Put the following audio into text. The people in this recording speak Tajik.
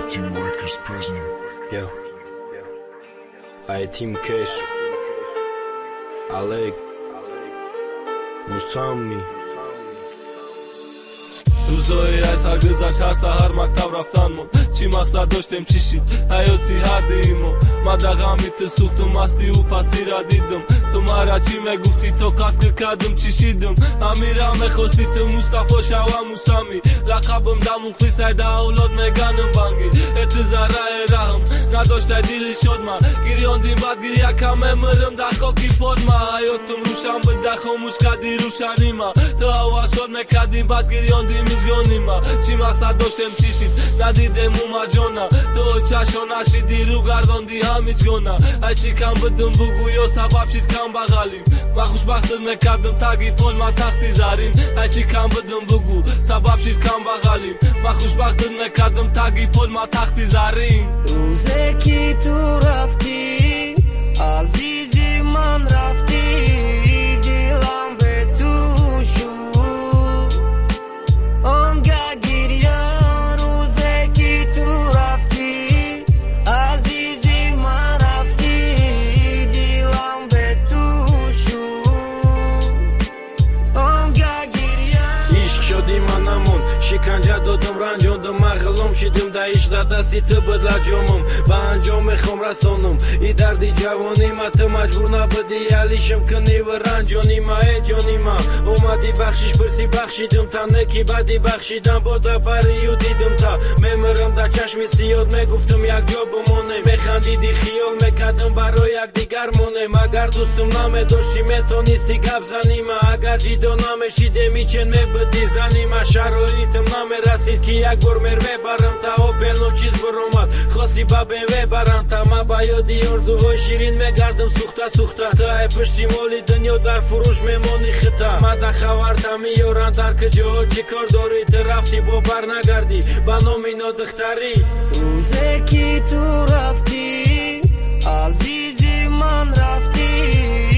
Team Records present. Yo, I Team Cash, Alec, Musami. روزای از هر گذشت هر سحر مکتب رفتنمون چی مقصد داشتیم چی شید حیاتی هر دیمو من در غمیت سوختم مستی و پستی را دیدم تو مرا چی میگفتی تو قتل کردم چی شیدم امیرم خوستیت مصطفی شوا موسامی لقبم در مخلص ده اولاد میگنم بانگی اتزاره رحم نداشته دیلی شد من گریاندیم بعد گریه کم مرم در خاکی پاد من حیاتم روشن بده خاموش کردی روشنی من تو هوا شد میکردیم بعد گریاندیم چی مقصد داشتیم چی شید ندیدم اومد جانا تو چشا نشیدی رو گرداندی همیچ گانا ای چی کم بدم بگو یا سبب شید کم بغلیم من خوشبختت میکردم تگی پال من تختی زرین ای چی کم بدم بگو سبب شید کم بغلیم من خوشبختت میکردم تگی پال من تختی زرین روزه کی تو رفتی عزیزی من رفتی دلم به تو شد شکنجه دادم رنجاندم مغلوم شدم دایش در دستی تو بدل جامم با انجام میخوام رسانم ای دردی جوانی ما تو مجبور نبودی علیشم کنی و رنجانی ما ای جانی ما اومدی بخشش برسی بخشیدم تا نکی بدی بخشیدم با دبریو دیدم تا میمرم در چشم سیاد میگفتم یک جا بمونه میخندیدی خیال میکردم برای یک دیگر مونه مگر دوستم نمیداشتی میتونستی گپ زنی ما اگر جدا نمیشیده میچن میبدی زنی ما شرایطم نمیرسید که یک بار میره برم تا اوپن و چیز برامد خواستی با BMW برم تا ما با یادی آرزوهای شیرین میگردم سوخته تا ای پشتیمالی دنیا در فروش میمانی خطا ما در خورده میارن در کجا چی کار داری تو رفتی با بر نگردی با نام اینا دختری روزه کی تو رفتی عزیزی من رفتی